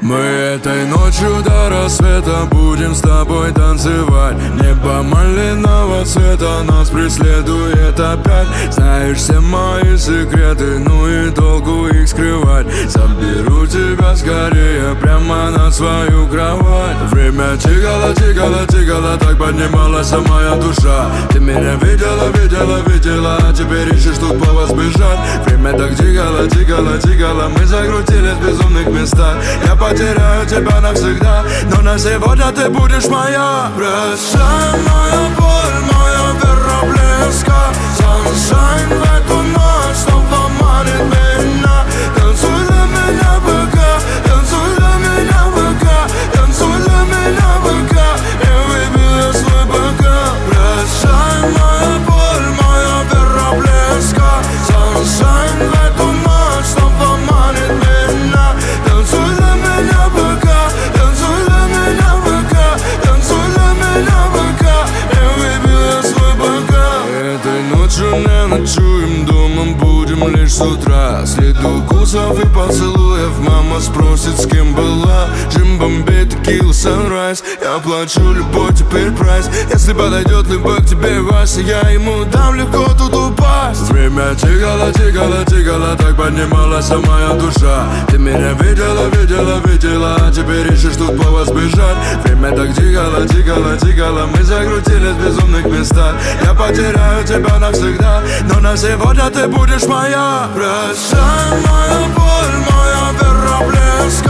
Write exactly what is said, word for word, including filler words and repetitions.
Мы этой ночью до рассвета будем с тобой танцевать. Небо малинового цвета нас преследует опять. Знаешь все мои секреты, ну и толку их скрывать. Заберу тебя скорее прямо на свою кровать. Время тикало, тикало, тикало, так поднималась моя душа. Ты меня видела, видела, видела, а теперь ищешь тут повод сбежать. Время так тикало, тикало, тикало, мы закрутились в безумных местах. Я потеряю тебя навсегда, но на сегодня ты будешь моя. Прощай, моя боль, моя вера близка. Sunshine в эту ночь снова манит меня. Танцуй для меня пока, танцуй для меня пока, танцуй для меня пока, и выбила свой бокал. Прощай, моя боль, моя вера близка. Sunshine в эту ночь снова манит меня. Танцуй для меня пока, танцуй для меня пока, танцуй для меня пока, и выбила свой бокал. Этой ночью не ночуем, дома будем лишь с утра. След укусов и поцелуев, мама спросит, с кем была. Джим, бомбей, текила, sunrise. Я плачу, любовь теперь прайс. Если подойдет любовь к тебе, Вася, я ему дам легко тут упасть. Время тикало, тикало, тикало, так поднималась моя душа. Ты меня видела, видела, видела, а теперь ищешь тут повод сбежать. Время так тикало, тикало, тикало, мы закрутились в безумных местах. Я потеряю тебя навсегда, но на сегодня ты будешь моя. Прощай, моя боль, моя вера близка.